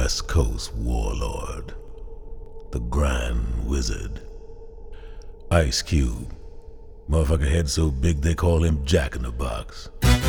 West Coast warlord, the Grand Wizard. Ice Cube. Motherfucker head so big they call him Jack in the Box.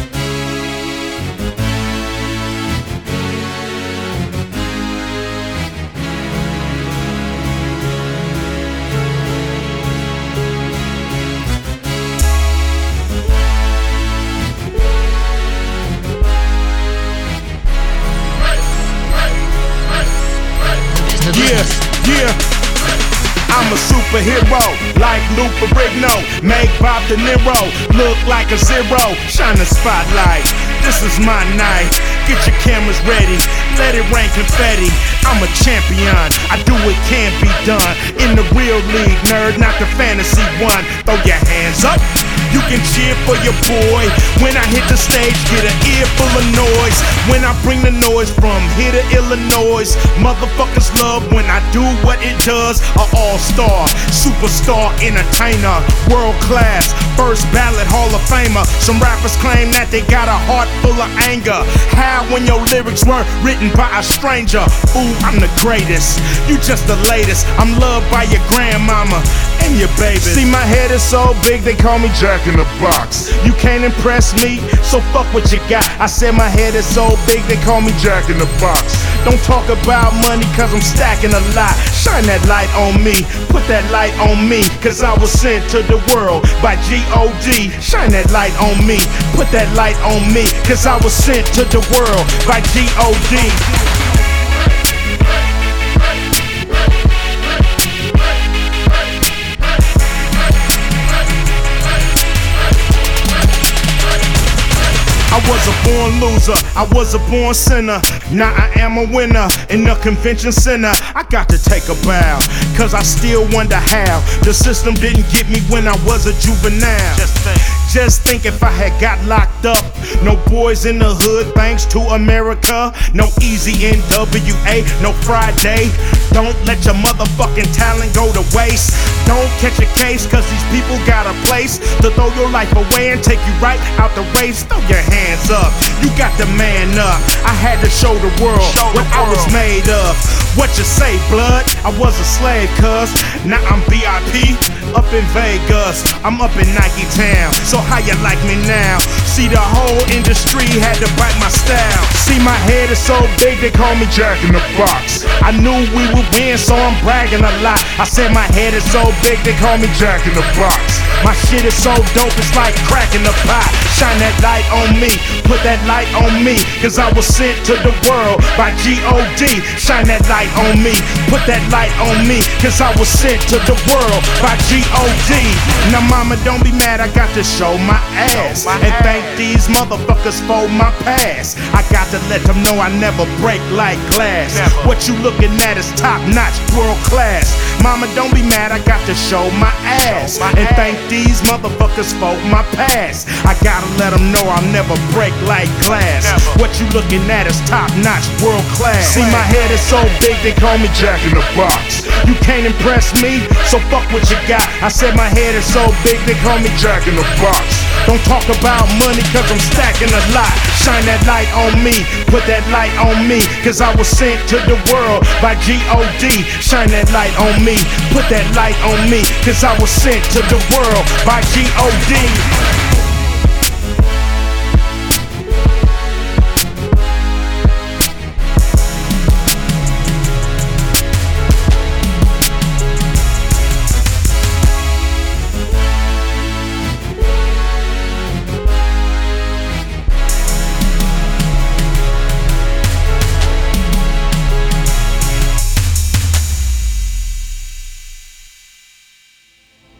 Yeah, I'm a superhero, like Lou Ferrigno, make Bob De Niro look like a zero, shine the spotlight, this is my night, get your cameras ready, let it rain confetti, I'm a champion, I do what can be done, in the real league, nerd, not the fantasy one, throw your hands up. You can cheer for your boy. When I hit the stage, get an ear full of noise. When I bring the noise from here to Illinois, motherfuckers love when I do what it does. A all-star, superstar, entertainer, world class, first ballot Hall of Famer. Some rappers claim that they got a heart full of anger. How when your lyrics weren't written by a stranger? Ooh, I'm the greatest. You just the latest. I'm loved by your grandmama and your baby. See, my head is so big they call me Jack in the Box. You can't impress me, so fuck what you got. I said my head is so big they call me Jack in the Box. Don't talk about money cause I'm stacking a lot. Shine that light on me, put that light on me, cause I was sent to the world by G.O.D. Shine that light on me, put that light on me, cause I was sent to the world by G.O.D. I was a born loser, I was a born sinner. Now I am a winner in the convention center. I got to take a bow, cause I still wonder how the system didn't get me when I was a juvenile. Just think if I had got locked up. No boys in the hood, thanks to America. No easy NWA, no Friday. Don't let your motherfucking talent go to waste. Don't catch a case, cause these people got a place to throw your life away and take you right out the race. Throw your hands up, you got to man up. I had to show the world what I was made of. What you say, blood? I was a slave, cuz now I'm VIP up in Vegas. I'm up in Nike Town, so how you like me now? See, the whole industry had to bite my style. See, my head is so big they call me Jack in the Box. I knew we would win, so I'm bragging a lot. I said my head is so big they call me Jack in the Box. My shit is so dope, it's like cracking the pot. Shine that light on me, put that light on me, cause I was sent to the world by G.O.D. Shine that light on me, put that light on me, cause I was sent to the world by G.O.D. Now mama, don't be mad, I got to show my ass and thank these motherfuckers for my past. I got to let them know I never break like glass. What you looking at is top notch, world class. Mama, don't be mad, I got to show my ass and thank these motherfuckers for my past. I gotta let them know I'll never break like glass. What you looking at is top notch, world class. See, my head is so big they call me Jack in the Box. You can't impress me, so fuck what you got. I said my head is so big they call me Jack in the Box. Don't talk about money cause I'm stacking a lot. Shine that light on me, put that light on me, cause I was sent to the world by G.O.D. Shine that light on me, put that light on me, cause I was sent to the world by G.O.D.